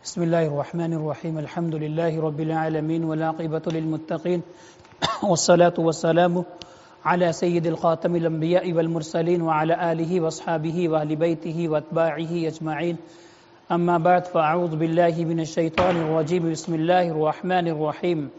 بسم الله الرحمن الرحيم الحمد لله رب العالمين والعاقبة للمتقين والصلاة والسلام على سيد الخاتم الأنبياء والمرسلين وعلى آله وأصحابه وأهل بيته وأتباعه أجمعين أما بعد فأعوذ بالله من الشيطان الرجيم بسم الله الرحمن الرحيم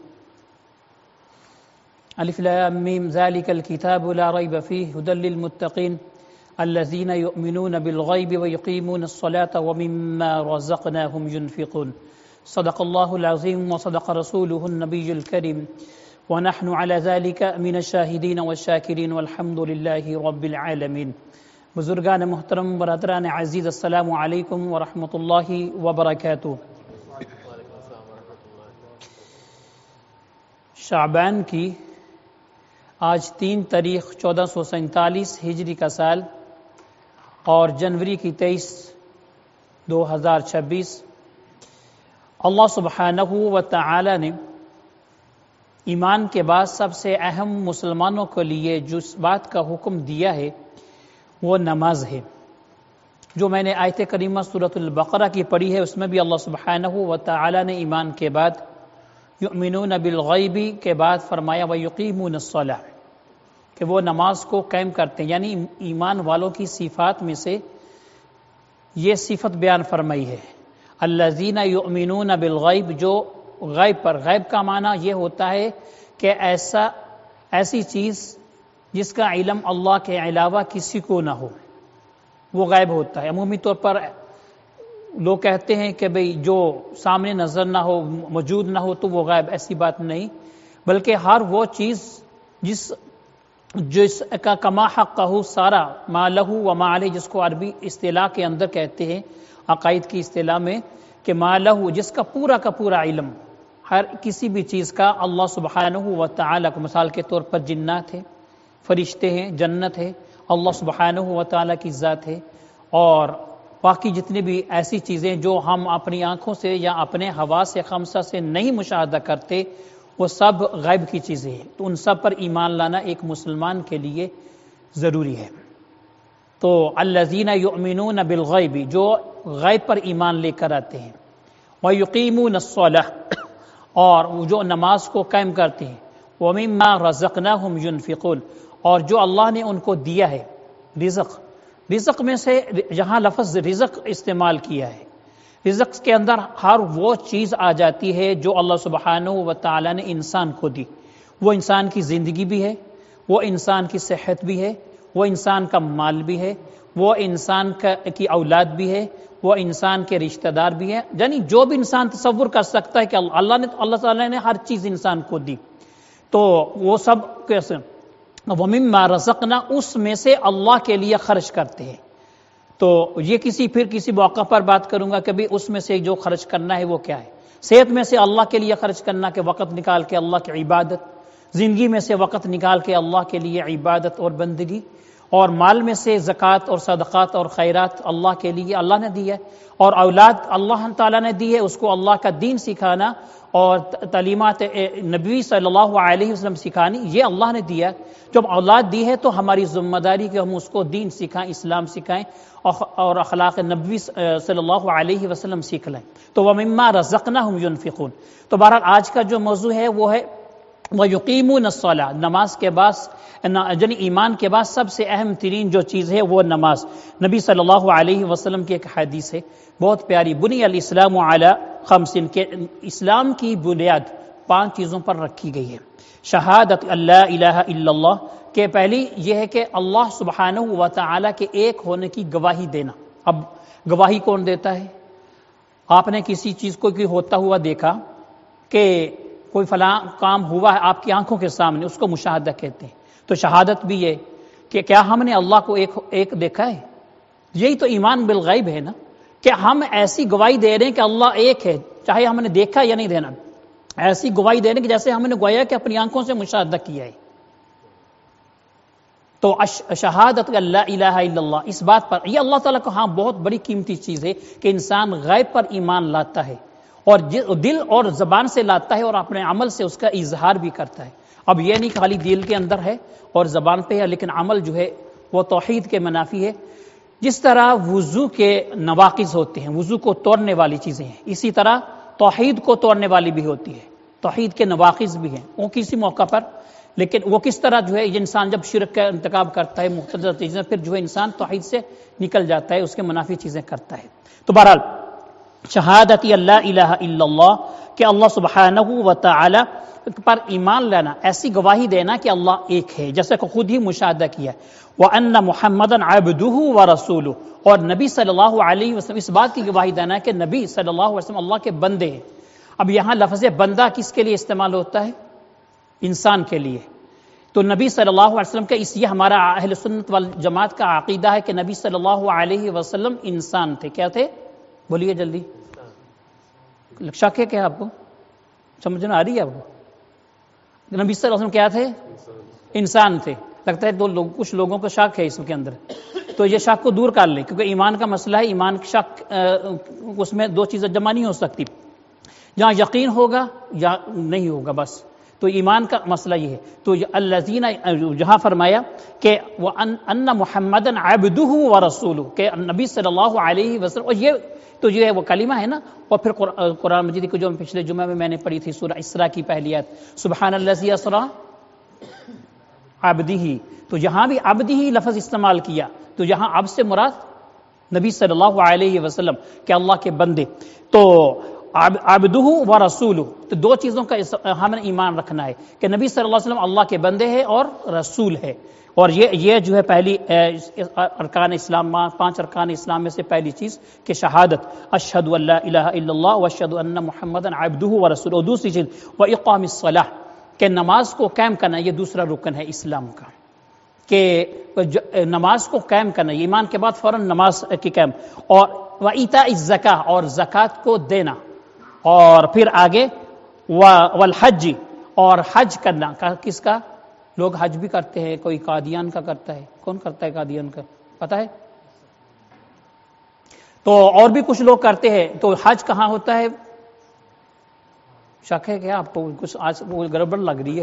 ألف لام ميم ذلك الكتاب لا ريب فيه هدى للمتقين الذين يؤمنون بالغيب ويقيمون الصلاة ومما رزقناهم ينفقون صدق الله العظيم وصدق رسوله النبي الكريم ونحن على ذلك من الشاهدين والشاكرين والحمد لله رب العالمين. بزرگان محترم، برادران عزیز، السلام علیکم ورحمۃ اللہ وبرکاتہ. شعبان کی آج 3 تاریخ 1447 ہجری کا سال اور جنوری کی 23 2026 اللہ سبحانہ و تعالی نے ایمان کے بعد سب سے اہم مسلمانوں کے لیے جس بات کا حکم دیا ہے وہ نماز ہے. جو میں نے آیت کریمہ سورۃ البقرہ کی پڑھی ہے اس میں بھی اللہ سبحانہ و تعالی نے ایمان کے بعد یؤمنون بالغیب کے بعد فرمایا ویقیمون الصلاۃ کہ وہ نماز کو قائم کرتے ہیں، یعنی ایمان والوں کی صفات میں سے یہ صفت بیان فرمائی ہے. الذین یؤمنون بالغیب، جو غیب پر، غیب کا معنی یہ ہوتا ہے کہ ایسی چیز جس کا علم اللہ کے علاوہ کسی کو نہ ہو، وہ غیب ہوتا ہے. عمومی طور پر لوگ کہتے ہیں کہ بھئی جو سامنے نظر نہ ہو، موجود نہ ہو تو وہ غیب. ایسی بات نہیں، بلکہ ہر وہ چیز جس کا کما حقہ سارا ما لہو و ما علیہ، جس کو عربی اصطلاح کے اندر کہتے ہیں، عقائد کی اصطلاح میں، کہ ما لہو جس کا پورا علم ہر کسی بھی چیز کا اللہ سبحانہ و تعالی کو. مثال کے طور پر جنات ہے، فرشتے ہیں، جنت ہے، اللہ سبحانہ و تعالی کی ذات ہے، اور باقی جتنی بھی ایسی چیزیں جو ہم اپنی آنکھوں سے یا اپنے حواس خمسہ سے نہیں مشاہدہ کرتے، وہ سب غیب کی چیزیں ہیں. تو ان سب پر ایمان لانا ایک مسلمان کے لیے ضروری ہے. تو الذین یؤمنون بالغیب، جو غیب پر ایمان لے کر آتے ہیں، ویقیمون الصلاۃ، اور جو نماز کو قائم کرتے ہیں، ومما رزقناہم ینفقون، اور جو اللہ نے ان کو دیا ہے رزق میں سے جہاں لفظ رزق استعمال کیا ہے، رزق کے اندر ہر وہ چیز آ جاتی ہے جو اللہ سبحانہ و تعالی نے انسان کو دی. وہ انسان کی زندگی بھی ہے، وہ انسان کی صحت بھی ہے، وہ انسان کا مال بھی ہے، وہ انسان کی اولاد بھی ہے، وہ انسان کے رشتہ دار بھی ہے. یعنی جو بھی انسان تصور کر سکتا ہے کہ اللہ تعالی نے ہر چیز انسان کو دی، تو وہ سب کیسے وَمِمَّا رَزَقْنَا، اس میں سے اللہ کے لیے خرچ کرتے ہیں. تو یہ کسی موقع پر بات کروں گا کہ بھی اس میں سے جو خرچ کرنا ہے وہ کیا ہے. صحت میں سے اللہ کے لیے خرچ کرنا کہ وقت نکال کے اللہ کی عبادت، زندگی میں سے وقت نکال کے اللہ کے لیے عبادت اور بندگی، اور مال میں سے زکوٰۃ اور صدقات اور خیرات اللہ کے لیے اللہ نے دی ہے، اور اولاد اللہ تعالیٰ نے دی ہے، اس کو اللہ کا دین سکھانا اور تعلیمات نبی صلی اللہ علیہ وسلم سکھانی، یہ اللہ نے دیا. جب اولاد دی ہے تو ہماری ذمہ داری کہ ہم اس کو دین سکھائیں، اسلام سکھائیں اور اخلاق نبوی صلی اللہ علیہ وسلم سیکھ لیں. تو وَمِمَّا رَزَقْنَاهُمْ يُنْفِقُونَ. تو بہرحال آج کا جو موضوع ہے وہ ہے وَيُقِيمُونَ الصَّلَاةَ. نماز کے بعد، یعنی ایمان کے بعد سب سے اہم ترین جو چیز ہے وہ نماز. نبی صلی اللہ علیہ وسلم کی ایک حدیث ہے بہت پیاری، بنی الاسلام علی 5، کہ اسلام کی بنیاد 5 چیزوں پر رکھی گئی ہے. شہادت اللہ الہ الا اللہ، کہ پہلی یہ ہے کہ اللہ سبحانہ و تعالی کے ایک ہونے کی گواہی دینا. اب گواہی کون دیتا ہے؟ آپ نے کسی چیز کو ہوتا ہوا دیکھا کہ کوئی فلاں کام ہوا ہے آپ کی آنکھوں کے سامنے، اس کو مشاہدہ کہتے ہیں. تو شہادت بھی ہے کہ کیا ہم نے اللہ کو ایک دیکھا ہے؟ یہی تو ایمان بالغیب ہے نا، کہ ہم ایسی گواہی دے رہے ہیں کہ اللہ ایک ہے، چاہے ہم نے دیکھا یا نہیں دینا. ایسی گواہی دینے کہ جیسے ہم نے گویا کہ اپنی آنکھوں سے مشاہدہ کیا ہے. تو شہادت اللہ الہ الا اللہ، اس بات پر یہ اللہ تعالیٰ کو بہت بڑی قیمتی چیز ہے کہ انسان غیب پر ایمان لاتا ہے، اور دل اور زبان سے لاتا ہے، اور اپنے عمل سے اس کا اظہار بھی کرتا ہے. اب یہ نہیں کہ خالی دل کے اندر ہے اور زبان پہ ہے، لیکن عمل جو ہے وہ توحید کے منافی ہے. جس طرح وضو کے نواقض ہوتے ہیں، وضو کو توڑنے والی چیزیں ہیں، اسی طرح توحید کو توڑنے والی بھی ہوتی ہے، توحید کے نواقض بھی ہیں، وہ کسی موقع پر، لیکن وہ کس طرح جو ہے انسان جب شرک کا ارتکاب کرتا ہے مختلف چیزیں، پھر جو ہے انسان توحید سے نکل جاتا ہے، اس کے منافی چیزیں کرتا ہے۔ تو بہرحال شہادت اللہ الہ الا اللہ کہ اللہ سبحانہ و تعالی پر ایمان لانا، ایسی گواہی دینا کہ اللہ ایک ہے، جیسا کہ خود ہی مشاہدہ کیا، وَأَنَّ مُحَمَّدًا عَبْدُهُ وَرَسُولُهُ، اور نبی صلی اللہ علیہ وسلم اس بات کی گواہی دینا کہ نبی صلی اللہ علیہ وسلم اللہ کے بندے ہیں۔ اب یہاں لفظ بندہ کس کے لیے استعمال ہوتا ہے؟ انسان کے لیے۔ تو نبی صلی اللہ علیہ وسلم کا اس یہ ہمارا اہل سنت والجماعت کا عقیدہ ہے کہ نبی صلی اللہ علیہ وسلم انسان تھے۔ کیا تھے؟ بولیے جلدی۔ شک ہے کیا آپ کو؟ سمجھ میں آ رہی ہے آپ کو؟ نبی صلی اللہ علیہ وسلم کیا تھے؟ انسان تھے۔ لگتا ہے کچھ لوگوں کو شک ہے اس کے اندر، تو یہ شک کو دور کر لیں، کیونکہ ایمان کا مسئلہ ہے، ایمان کی شک اس میں دو چیزیں جمع نہیں ہو سکتی، جہاں یقین ہوگا یا نہیں ہوگا بس، تو ایمان کا مسئلہ یہ ہے۔ تو الذین جہاں فرمایا کہ ان محمدًا عبدہ ورسولہ، کہ نبی صلی اللہ علیہ وسلم، اور یہ تو جو ہے وہ کلمہ ہے نا، اور پھر قرآن مجید کو جو پچھلے جمعہ میں نے پڑھی تھی سورہ اسراء کی پہلی آیت، سبحان الذی اسریٰ عبدہ، تو یہاں بھی عبدہ لفظ استعمال کیا، تو یہاں عبد سے مراد نبی صلی اللہ علیہ وسلم کہ اللہ کے بندے، تو عبدہ و رسولہ، تو دو چیزوں کا ہمیں ایمان رکھنا ہے کہ نبی صلی اللہ علیہ وسلم اللہ کے بندے ہیں اور رسول ہے، اور یہ جو ہے پہلی ارکان اسلام، 5 ارکان اسلام میں سے پہلی چیز کہ شہادت، اشہد ان لا الہ الا اللہ واشہد ان محمدًا عبدہ ورسولہ، اور دوسری چیز واقام الصلاۃ، کہ نماز کو قائم کرنا، یہ دوسرا رکن ہے اسلام کا، کہ نماز کو قائم کرنا، ایمان کے بعد فوراً نماز کی قائم، اور وایتاء الزکاۃ، اور زکوٰۃ کو دینا، اور پھر آگے والحج، اور حج کرنا، کس کا؟ لوگ حج بھی کرتے ہیں، کوئی قادیان کا کرتا ہے، کون کرتا ہے قادیان کا پتہ ہے؟ تو اور بھی کچھ لوگ کرتے ہیں، تو حج کہاں ہوتا ہے؟ شک ہے کیا آپ کو؟ کچھ آج وہ گڑبڑ لگ رہی ہے،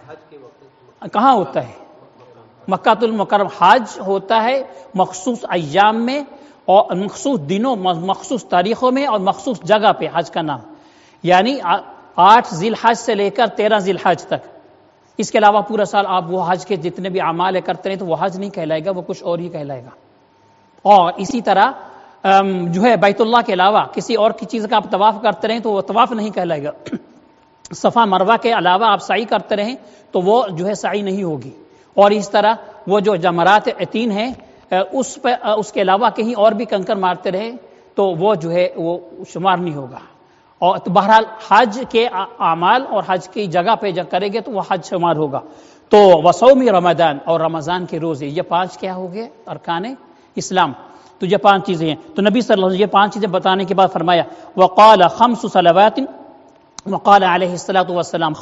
کہاں ہوتا ہے؟ مکہ المکرمہ۔ حج ہوتا ہے مخصوص ایام میں اور مخصوص دنوں، مخصوص تاریخوں میں اور مخصوص جگہ پہ حج کا نام، یعنی 8 ذی الحج سے لے کر 13 ذی الحج تک۔ اس کے علاوہ پورا سال آپ وہ حج کے جتنے بھی اعمال کرتے رہیں تو وہ حج نہیں کہلائے گا، وہ کچھ اور ہی کہلائے گا۔ اور اسی طرح جو ہے بیت اللہ کے علاوہ کسی اور کی چیز کا آپ طواف کرتے رہیں تو وہ طواف نہیں کہلائے گا۔ صفا مروہ کے علاوہ آپ سعی کرتے رہیں تو وہ جو ہے سعی نہیں ہوگی۔ اور اس طرح وہ جو جمرات عتین ہیں اس کے علاوہ کہیں اور بھی کنکر مارتے رہیں تو وہ جو ہے وہ شمار نہیں ہوگا۔ اور تو بہرحال حج کے اعمال اور حج کی جگہ پہ جب کریں گے تو وہ حج شمار ہوگا۔ تو وصوم رمضان، اور رمضان کے روزے، یہ 5 کیا ہو گئے؟ ارکان اسلام۔ تو یہ 5 چیزیں ہیں۔ تو نبی صلی اللہ علیہ وسلم یہ 5 چیزیں بتانے کے بعد فرمایا وقال 5 صلوات، وقال علیہ الصلوۃ والسلام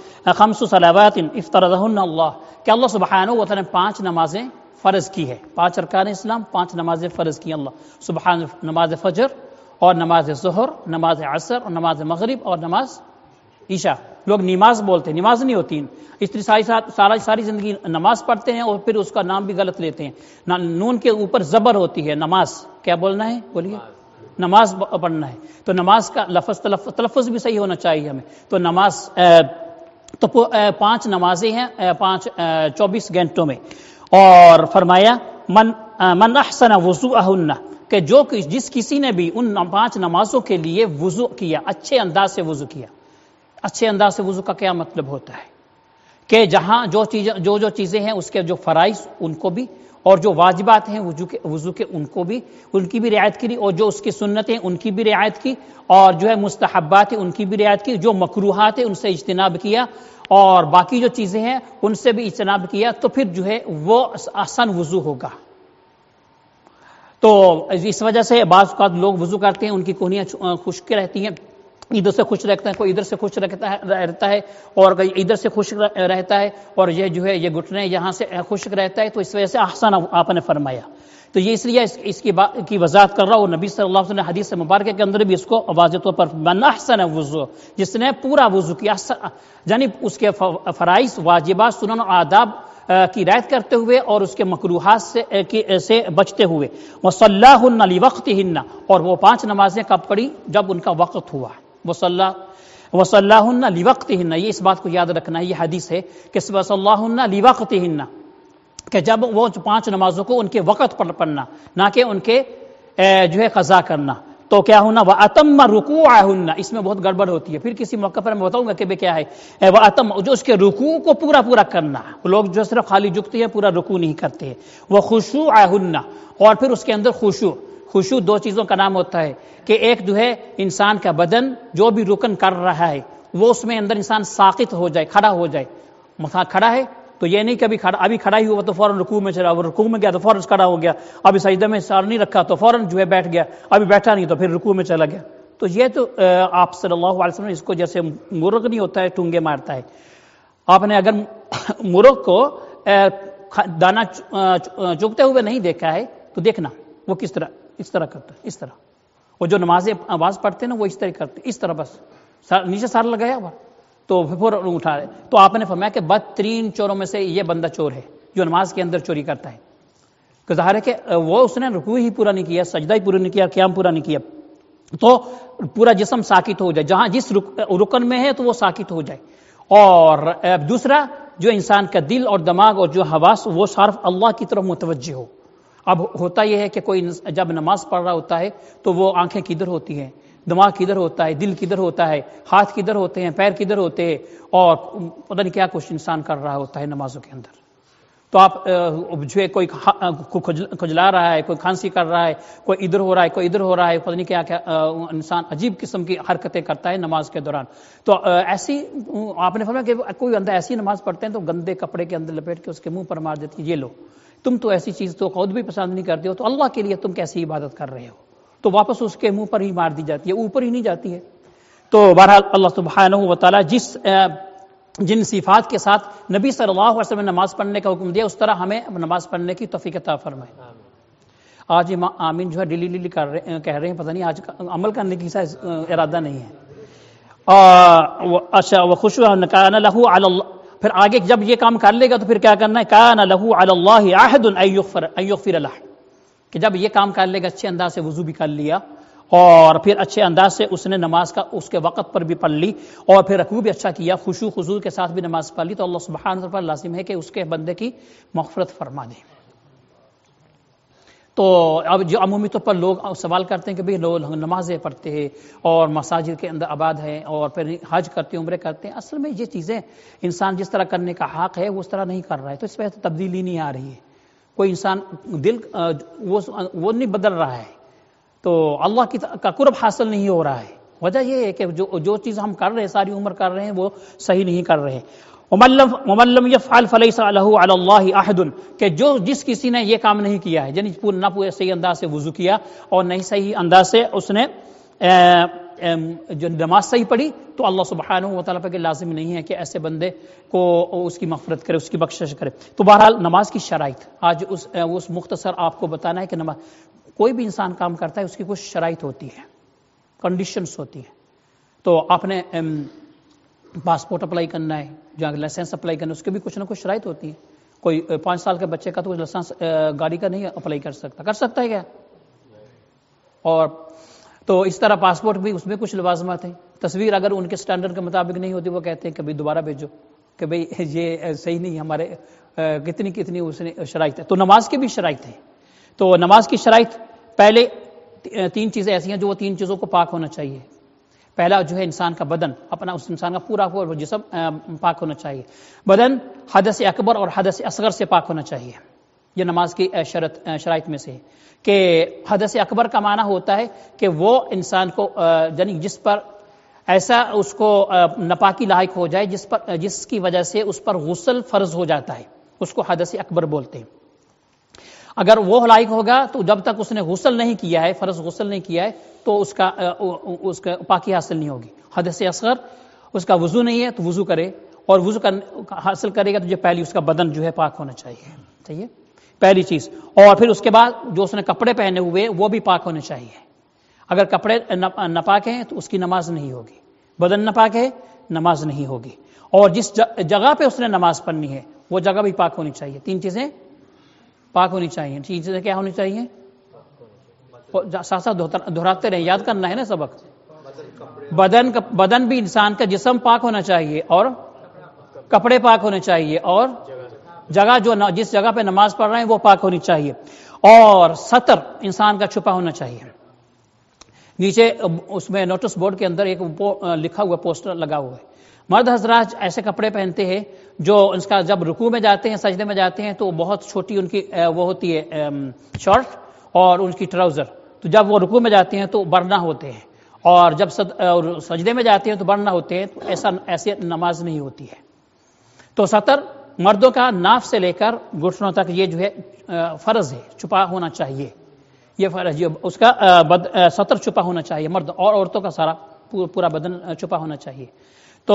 5 صلوات افترضہن اللہ، کہ اللہ سبحانہ و تعالی نے 5 نمازیں فرض کی ہے، 5 ارکان اسلام، 5 نمازیں فرض کی اللہ سبحانہ، نماز فجر اور نماز ظہر، نماز عصر اور نماز مغرب اور نماز عشاء۔ لوگ نماز بولتے ہیں، نماز نہیں ہوتی، اتنی ساری زندگی نماز پڑھتے ہیں اور پھر اس کا نام بھی غلط لیتے ہیں۔ نون کے اوپر زبر ہوتی ہے، نماز کیا بولنا ہے؟ بولیے، نماز پڑھنا ہے۔ تو نماز کا لفظ تلفظ بھی صحیح ہونا چاہیے ہمیں۔ تو نماز تو 5 نمازیں ہیں 24 گھنٹوں میں، اور فرمایا من احسن وضوءہن، کہ جس کسی نے بھی ان 5 نمازوں کے لیے وضو کیا، اچھے انداز سے وضو کیا۔ اچھے انداز سے وضو کا کیا مطلب ہوتا ہے؟ کہ جہاں جو چیزیں ہیں اس کے جو فرائض ان کو بھی، اور جو واجبات ہیں وضو کے ان کو بھی، ان کی بھی رعایت کی، اور جو اس کی سنتیں ان کی بھی رعایت کی، اور جو ہے مستحبات ہیں ان کی بھی رعایت کی، جو مکروہات ہیں ان سے اجتناب کیا، اور باقی جو چیزیں ہیں ان سے بھی اجتناب کیا، تو پھر جو ہے وہ احسن وضو ہوگا۔ تو اس وجہ سے بعض اوقات لوگ وضو کرتے ہیں، ان کی کونیاں خشک رہتی ہیں، ادھر سے خوش رہتا ہے، کوئی ادھر سے خوش رہتا ہے، اور کوئی ادھر سے خوش رہتا ہے، اور یہ جو ہے یہ گھٹنے یہاں سے خشک رہتا ہے، تو اس وجہ سے احسن آپ نے فرمایا۔ تو یہ اس لیے اس کی وضاحت کر رہا ہوں، نبی صلی اللہ علیہ وسلم نے حدیث مبارکہ کے اندر بھی اس کو واضح طور پر من احسن وضو، جس نے پورا وضو کیا، یعنی اس کے فرائض، واجبات، سنن اور آداب کی رعایت کرتے ہوئے اور اس کے مکروہات سے بچتے ہوئے. وصلاہن لوقتہن، اور وہ 5 نمازیں کب پڑھی؟ جب ان کا وقت ہوا. وصلاہن لوقتہن، یہ اس بات کو یاد رکھنا ہے، یہ حدیث ہے کہ وصلاہن لوقتہن، کہ جب وہ 5 نمازوں کو ان کے وقت پر پڑھنا، نہ کہ ان کے جو ہے قضا کرنا. تو کیا ہونا؟ وَأَتَمَّ رُكُوعَهُنَّ، اس میں بہت گڑبڑ ہوتی ہے، پھر کسی موقع پر میں بتاؤں گا کہ کیا ہے. وَأَتَمَّ، جو اس کے رکوع کو پورا کرنا. لوگ جو صرف خالی جھکتے ہیں، پورا رکوع نہیں کرتے ہیں. وَخُشُوعَهُنَّ، اور پھر اس کے اندر خشوع 2 چیزوں کا نام ہوتا ہے کہ ایک جو ہے انسان کا بدن جو بھی رکن کر رہا ہے وہ اس میں اندر انسان ساقط ہو جائے، کھڑا ہو جائے. کھڑا ہے تو یہ نہیں کہ ابھی کھڑا ہی ہوا تو فوراً رکوع میں چلا، وہ رکوع میں گیا تو فوراً کھڑا ہو گیا، ابھی سجدہ میں سر نہیں رکھا تو فوراً جو ہے بیٹھ گیا، ابھی بیٹھا نہیں تو پھر رکوع میں چلا گیا. تو یہ تو آپ صلی اللہ علیہ وسلم اس کو جیسے مرغ نہیں ہوتا ہے ٹونگے مارتا ہے. آپ نے اگر مرغ کو دانا چگتے ہوئے نہیں دیکھا ہے تو دیکھنا وہ کس طرح، اس طرح کرتا ہے، اس طرح. وہ جو نمازیں آواز پڑھتے ہیں نا وہ اس طرح کرتے، اس طرح بس نیچے سر لگایا ہوا تو پھر اٹھا رہے. تو آپ نے فرمایا کہ بدترین چوروں میں سے یہ بندہ چور ہے جو نماز کے اندر چوری کرتا ہے. کہ ظاہر ہے کہ وہ اس نے رکوع ہی پورا نہیں کیا، سجدہ ہی پورا نہیں کیا، قیام پورا نہیں کیا، تو پورا جسم ساکت ہو جائے، جہاں جس رکن میں ہے تو وہ ساکت ہو جائے. اور دوسرا جو انسان کا دل اور دماغ اور جو حواس وہ صرف اللہ کی طرف متوجہ ہو. اب ہوتا یہ ہے کہ کوئی جب نماز پڑھ رہا ہوتا ہے تو وہ آنکھیں کدھر ہوتی ہیں، دماغ کدھر ہوتا ہے، دل کدھر ہوتا ہے، ہاتھ کدھر ہوتے ہیں، پیر کدھر ہوتے ہیں، اور پتہ نہیں کیا کچھ انسان کر رہا ہوتا ہے نمازوں کے اندر. تو آپ جو ہے کوئی کھجلا رہا ہے، کوئی کھانسی کر رہا ہے، کوئی ادھر ہو رہا ہے، کوئی ادھر ہو رہا ہے، پتہ نہیں کیا انسان عجیب قسم کی حرکتیں کرتا ہے نماز کے دوران. تو ایسی آپ نے فرمایا کہ کوئی بندہ ایسی نماز پڑھتے ہیں تو گندے کپڑے کے اندر لپیٹ کے اس کے منہ پر مار دیتی ہے، یہ لو تم تو ایسی چیز تو خود بھی پسند نہیں کرتے ہو تو اللہ کے لیے تم کیسی عبادت کر رہے ہو. تو واپس اس کے منہ پر ہی مار دی جاتی ہے، اوپر ہی نہیں جاتی ہے. تو بہرحال اللہ سبحانہ و تعالی جن صفات کے ساتھ نبی صلی اللہ علیہ وسلم نے نماز پڑھنے کا حکم دیا اس طرح ہمیں نماز پڑھنے کی توفیق عطا فرمائے. آج آمین جو ہے ڈیلی کہہ رہے ہیں، پتہ نہیں آج عمل کرنے کی ارادہ نہیں ہے. اچھا وخشوع کان لہ علی اللہ، پھر آگے جب یہ کام کر لے گا تو پھر کیا کرنا ہے؟ کان لہ علی اللہ عہد ان یغفر لہ، کہ جب یہ کام کر لے گا، اچھے انداز سے وضو بھی کر لیا اور پھر اچھے انداز سے اس نے نماز کا اس کے وقت پر بھی پڑھ لی اور پھر رکوع بھی اچھا کیا، خشوع خضوع کے ساتھ بھی نماز پڑھ لی، تو اللہ سبحانہ وتعالی پر لازم ہے کہ اس کے بندے کی مغفرت فرما دے. تو اب جو عمومی طور پر لوگ سوال کرتے ہیں کہ بھئی لوگ نمازیں پڑھتے ہیں اور مساجد کے اندر آباد ہیں اور پھر حج کرتے ہیں، عمرے کرتے ہیں، اصل میں یہ چیزیں انسان جس طرح کرنے کا حق ہے وہ اس طرح نہیں کر رہا ہے، تو اس وجہ سے تبدیلی نہیں آ رہی ہے. کوئی انسان دل وہ نہیں بدل رہا ہے تو اللہ کا قرب حاصل نہیں ہو رہا ہے. وجہ یہ ہے کہ جو چیز ہم کر رہے ہیں ساری عمر کر رہے ہیں وہ صحیح نہیں کر رہے ہیں. ومن لم يفعل فليس له على الله عهد، کہ جس کسی نے یہ کام نہیں کیا ہے، یعنی نہ پورے صحیح انداز سے وضو کیا اور نہیں صحیح انداز سے اس نے جو نماز صحیح پڑھی، تو اللہ سبحانہ و تعالیٰ پر لازم نہیں ہے کہ ایسے بندے کو اس کی مغفرت کرے، اس کی بخشش کرے. تو بہرحال نماز کی شرائط آج اس مختصر آپ کو بتانا ہے کہ نماز کوئی بھی انسان کام کرتا ہے اس کی کچھ شرائط ہوتی ہے، کنڈیشنز ہوتی ہیں. تو آپ نے پاسپورٹ اپلائی کرنا ہے، جو لائسنس اپلائی کرنا ہے، اس کے بھی کچھ نہ کچھ شرائط ہوتی ہیں. کوئی 5 سال کے بچے کا تو لائسنس گاڑی کا نہیں اپلائی کر سکتا ہے کیا؟ اور تو اس طرح پاسپورٹ بھی اس میں کچھ لوازمات ہیں. تصویر اگر ان کے سٹینڈرڈ کے مطابق نہیں ہوتی وہ کہتے ہیں کہ بھئی دوبارہ بھیجو، کہ بھئی یہ صحیح نہیں، ہمارے کتنی اس نے شرائط ہے. تو نماز کی بھی شرائط ہے. تو نماز کی شرائط پہلے 3 چیزیں ایسی ہیں جو وہ 3 چیزوں کو پاک ہونا چاہیے. پہلا جو ہے انسان کا بدن، اپنا اس انسان کا پورا جسم پاک ہونا چاہیے. بدن حدث اکبر اور حدث اصغر سے پاک ہونا چاہیے. یہ نماز کی شرائط میں سے ہے کہ حدث اکبر کا معنی ہوتا ہے کہ وہ انسان کو یعنی جس پر ایسا اس کو ناپاکی لاحق ہو جائے جس کی وجہ سے اس پر غسل فرض ہو جاتا ہے، اس کو حدث اکبر بولتے ہیں. اگر وہ لاحق ہوگا تو جب تک اس نے غسل نہیں کیا ہے، فرض غسل نہیں کیا ہے، تو اس کا پاکی حاصل نہیں ہوگی. حدث اصغر اس کا وضو نہیں ہے تو وضو کرے، اور وضو حاصل کرے گا تو جو پہلی اس کا بدن جو ہے پاک ہونا چاہیے. صحیح ہے، پہلی چیز. اور پھر اس کے بعد جو اس نے کپڑے پہنے ہوئے وہ بھی پاک ہونے چاہیے. اگر کپڑے ناپاک ہیں تو اس کی نماز نہیں ہوگی. بدن ناپاک ہے نماز نہیں ہوگی. اور جس جگہ پہ اس نے نماز پڑھنی ہے وہ جگہ بھی پاک ہونی چاہیے. 3 چیزیں پاک ہونی چاہیے. 3 چیزیں کیا ہونی چاہیے؟ ساتھ ساتھ دہراتے رہیں, یاد کرنا ہے نا سبق. بدن بھی انسان کا جسم پاک ہونا چاہیے, اور کپڑے پاک ہونے چاہیے, اور جگہ جس جگہ پہ نماز پڑھ رہے ہیں وہ پاک ہونی چاہیے, اور سطر انسان کا چھپا ہونا چاہیے. نیچے اس میں نوٹس بورڈ کے اندر ایک لکھا ہوا پوسٹر لگا ہوا ہے. مرد حضرات ایسے کپڑے پہنتے ہیں جو اس کا جب رکوع میں جاتے ہیں, سجدے میں جاتے ہیں تو بہت چھوٹی ان کی وہ ہوتی ہے شرٹ اور ان کی ٹراؤزر, تو جب وہ رکوع میں جاتے ہیں تو برنا ہوتے ہیں, اور جب سجدے میں جاتے ہیں تو برنا ہوتے ہیں. تو ایسے نماز نہیں ہوتی ہے. تو سطر مردوں کا ناف سے لے کر گھٹنوں تک یہ جو ہے فرض ہے, چھپا ہونا چاہیے. یہ فرض اس کا سطر چھپا ہونا چاہیے مرد, اور عورتوں کا سارا پورا بدن چھپا ہونا چاہیے. تو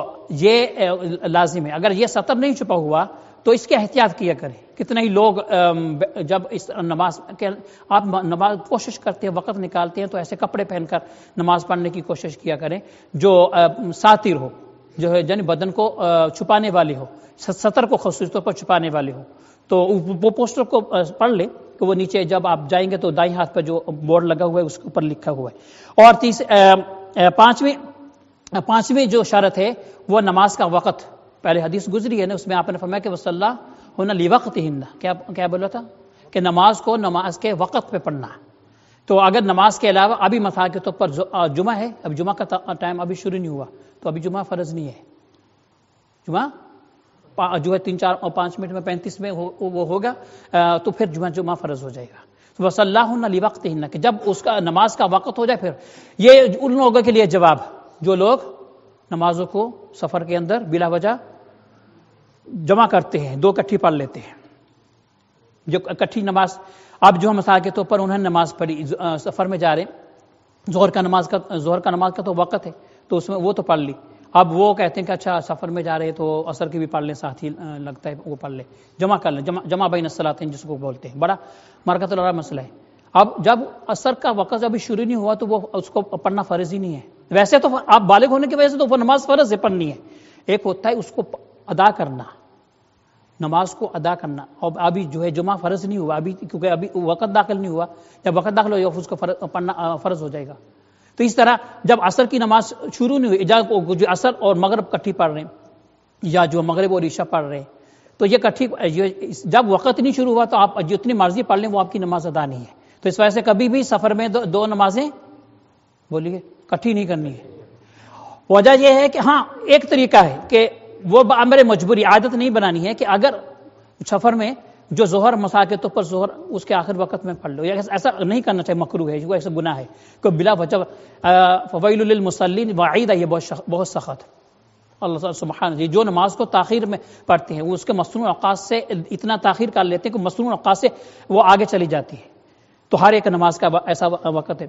یہ لازم ہے. اگر یہ سطر نہیں چھپا ہوا تو اس کی احتیاط کیا کریں. کتنے ہی لوگ جب اس نماز کے آپ نماز کوشش کرتے ہیں, وقت نکالتے ہیں, تو ایسے کپڑے پہن کر نماز پڑھنے کی کوشش کیا کریں جو ساتر ہو, جو ہے یعنی بدن کو چھپانے والے ہو, سطر کو خصوصی طور پر چھپانے والے ہو. تو وہ پوسٹر کو پڑھ لیں کہ وہ نیچے جب آپ جائیں گے تو دائیں ہاتھ پر جو بورڈ لگا ہوا ہے اس کے اوپر لکھا ہوا ہے. اور پانچویں جو شرط ہے وہ نماز کا وقت. پہلے حدیث گزری ہے نا, اس میں آپ نے فرمایا کہ وصلی ہونا لیوقتہن, کیا بولا تھا کہ نماز کو نماز کے وقت پہ پڑھنا. تو اگر نماز کے علاوہ ابھی مثال کے طور پر جمعہ ہے, اب جمعہ کا ٹائم ابھی شروع نہیں ہوا, تو ابھی جمعہ فرض نہیں ہے. جمعہ جو ہے 3 4 اور 5 منٹ میں 35 میں وہ ہوگا, تو پھر جمعہ فرض ہو جائے گا. وصلی لیوقتہن, کہ جب اس کا نماز کا وقت ہو جائے. پھر یہ ان لوگوں کے لیے جواب جو لوگ نمازوں کو سفر کے اندر بلا وجہ جمع کرتے ہیں, 2 اکٹھی پڑھ لیتے ہیں. جو اکٹھی نماز, اب جو مثال کے طور پر انہوں نے نماز پڑھی, سفر میں جا رہے ہیں, ظہر کا نماز کا تو وقت ہے, تو اس میں وہ تو پڑھ لی. اب وہ کہتے ہیں کہ اچھا سفر میں جا رہے ہیں تو عصر کی بھی پڑھ لیں, ساتھ ہی لگتا ہے وہ پڑھ لیں, جمع کر لیں, جمع بین الصلاتین جس کو بولتے ہیں. بڑا مرکز والا مسئلہ ہے. اب جب عصر کا وقت ابھی شروع نہیں ہوا تو وہ اس کو پڑھنا فرض ہی نہیں ہے. ویسے تو آپ بالغ ہونے کی وجہ سے تو وہ نماز فرض ہے پڑھنی ہے. ایک ہوتا ہے اس کو ادا کرنا, نماز کو ادا کرنا. اور ابھی جو ہے جمعہ فرض نہیں ہوا ابھی, کیونکہ ابھی وقت داخل نہیں ہوا. جب وقت داخل ہو جائے اس کو پڑھنا فرض ہو جائے گا. تو اس طرح جب عصر کی نماز شروع نہیں ہوئی, جو عصر اور مغرب کٹھی پڑھ رہے ہیں, یا جو مغرب اور عشاء پڑھ رہے ہیں, تو یہ کٹھی جب وقت نہیں شروع ہوا تو آپ جتنی مرضی پڑھ لیں وہ آپ کی نماز ادا نہیں ہے. تو اس وجہ سے کبھی بھی سفر میں 2 نمازیں بولیے کٹھی نہیں کرنی ہے. وجہ یہ ہے کہ ہاں ایک طریقہ ہے کہ وہ بامر مجبوری عادت نہیں بنانی ہے کہ اگر سفر میں جو ظہر مسا کے طور پر ظہر اس کے آخر وقت میں پڑھ لو, ایسا نہیں کرنا چاہیے, مکروہ ہے, وہ ایسا گناہ ہے کہ بلا وجہ. فویل للمصلین وعید ہے, یہ بہت سخت. اللہ سبحانہ جی جو نماز کو تاخیر میں پڑھتے ہیں وہ اس کے مصنوع اوقات سے اتنا تاخیر کر لیتے ہیں کہ مصنوع اوقات سے وہ آگے چلی جاتی ہے. تو ہر ایک نماز کا ایسا وقت ہے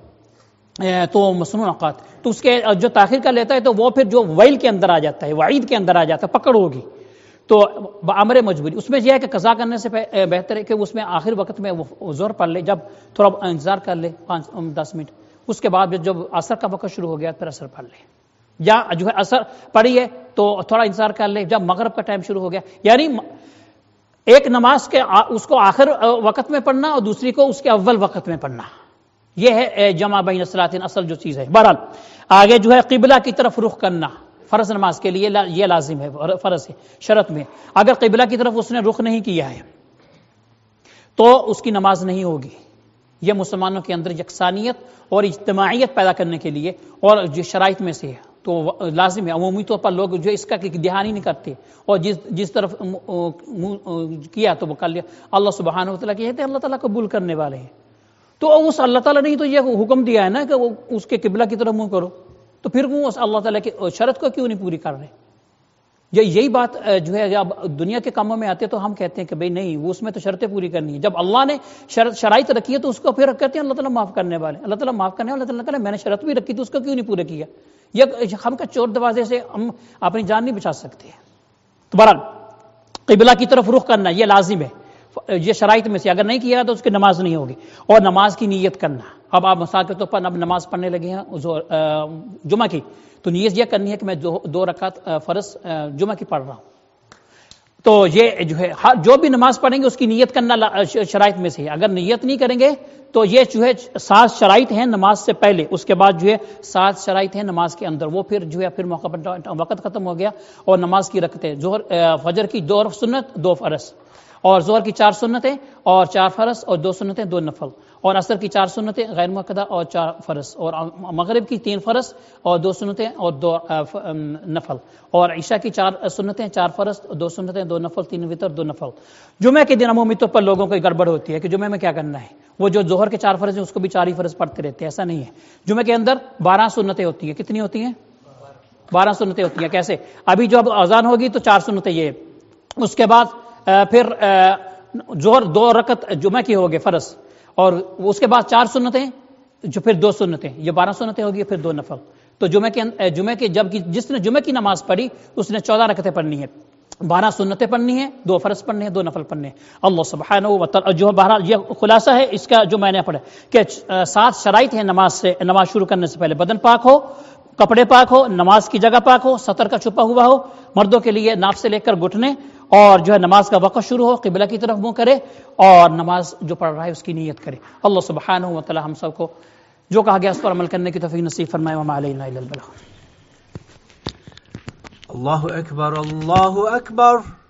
تو مصنوع اوقات, تو اس کے جو تاخیر کر لیتا ہے تو وہ پھر جو ویل کے اندر آ جاتا ہے, وعید کے اندر آ جاتا ہے, پکڑ ہوگی. تو بامر مجبوری اس میں یہ ہے کہ قضا کرنے سے بہتر ہے کہ اس میں آخر وقت میں وہ ظہر پڑھ لے, جب تھوڑا انتظار کر لے 5-10 منٹ, اس کے بعد جب عصر کا وقت شروع ہو گیا پھر عصر پڑھ لے. یا جو ہے عصر پڑھی ہے تو تھوڑا انتظار کر لے, جب مغرب کا ٹائم شروع ہو گیا. یعنی ایک نماز کے اس کو آخر وقت میں پڑھنا اور دوسری کو اس کے اول وقت میں پڑھنا, یہ ہے جمع بین الصلاتین اصل جو چیز ہے. بہرحال آگے جو ہے قبلہ کی طرف رخ کرنا فرض نماز کے لیے یہ لازم ہے, فرض ہے شرط میں. اگر قبلہ کی طرف اس نے رخ نہیں کیا ہے تو اس کی نماز نہیں ہوگی. یہ مسلمانوں کے اندر یکسانیت اور اجتماعیت پیدا کرنے کے لیے اور جو شرائط میں سے ہے تو لازم ہے. عمومی طور پر لوگ جو اس کا دھیان ہی نہیں کرتے اور جس طرف کیا تو وہ کر لیا. اللہ سبحانہ و تعالیٰ کہتے ہیں اللہ تعالیٰ قبول کرنے والے ہیں, تو اس اللہ تعالیٰ نے ہی تو یہ حکم دیا ہے نا کہ وہ اس کے قبلہ کی طرف منہ کرو, تو پھر وہ اللہ تعالیٰ کی شرط کو کیوں نہیں پوری کر رہے. یہی بات جو ہے جب دنیا کے کاموں میں آتے تو ہم کہتے ہیں کہ بھئی نہیں وہ اس میں تو شرطیں پوری کرنی ہے. جب اللہ نے شرائط رکھی ہے تو اس کو پھر کہتے ہیں اللہ تعالیٰ معاف کرنے والے, اللہ تعالیٰ معاف کرنے والے. اللہ تعالیٰ کہ میں نے شرط بھی رکھی تھی اس کو کیوں نہیں پورا کیا. یہ ہم کا چور دروازے سے ہم اپنی جان نہیں بچا سکتے. تو بہرحال قبلہ کی طرف رخ کرنا یہ لازم ہے, یہ شرائط میں سے. اگر نہیں کیا تو اس کی نماز نہیں ہوگی. اور نماز کی نیت کرنا. اب آپ مثال کے طور پر اب نماز پڑھنے لگے ہیں جمعہ کی, تو نیت یہ کرنی ہے کہ میں 2 رکعت فرض جمعہ کی پڑھ رہا ہوں. تو یہ جو ہے جو بھی نماز پڑھیں گے اس کی نیت کرنا شرائط میں سے ہے. اگر نیت نہیں کریں گے تو یہ جو ہے 7 شرائط ہیں نماز سے پہلے، اس کے بعد جو ہے 7 شرائط ہیں نماز کے اندر، وہ پھر جو ہے پھر موقع پر وقت ختم ہو گیا اور نماز کی رکعتیں فجر کی 2 سنت 2 فرض، اور ظہر کی 4 سنتیں اور 4 فرض اور 2 سنتیں 2 نفل، اور عصر کی 4 سنتیں غیر مؤکدہ اور 4 فرض، اور مغرب کی 3 فرض اور 2 سنتیں اور 2 نفل، اور عشاء کی 4 سنتیں 4 فرض 2 سنتیں 2 نفل 3 وتر 2 نفل. جمعہ کے دن عمومی طور پر لوگوں کو گڑبڑ ہوتی ہے کہ جمعہ میں کیا کرنا ہے، وہ جو ظہر کے 4 فرض ہیں اس کو بھی 4 ہی فرض پڑھتے رہتے ہیں. ایسا نہیں ہے. جمعہ کے اندر 12 سنتیں ہوتی ہیں. کتنی ہوتی ہیں؟ 12 سنتیں ہوتی ہیں. کیسے؟ ابھی جو اب اذان ہوگی تو 4 سنتیں یہ، اس کے بعد پھر ظہر 2 رکعت جمعہ کی ہوگی فرض، اور اس کے بعد 4 سنتیں جو پھر 2 سنتیں، یہ 12 سنتیں ہوگی، پھر 2 نفل. تو جمعہ کے جب جس نے جمعہ کی نماز پڑھی اس نے 14 رکعتیں پڑھنی ہے، 12 سنتیں پڑھنی ہیں، 2 فرض پڑھنے ہیں، 2 نفل پڑھنے ہیں. اللہ سبحانہ و تعالی جو بہرحال یہ خلاصہ ہے اس کا جو میں نے پڑھا کہ 7 شرائط ہیں نماز شروع کرنے سے پہلے: بدن پاک ہو، کپڑے پاک ہو، نماز کی جگہ پاک ہو، سطر کا چھپا ہوا ہو، مردوں کے لیے ناف سے لے کر گھٹنے، اور جو ہے نماز کا وقت شروع ہو، قبلہ کی طرف منہ کرے، اور نماز جو پڑھ رہا ہے اس کی نیت کرے. اللہ سبحانہ و تعالی ہم سب کو جو کہا گیا اس پر عمل کرنے کی توفیق نصیب فرمائے. وما علینا الا البلاغ. اللہ اکبر اللہ اکبر.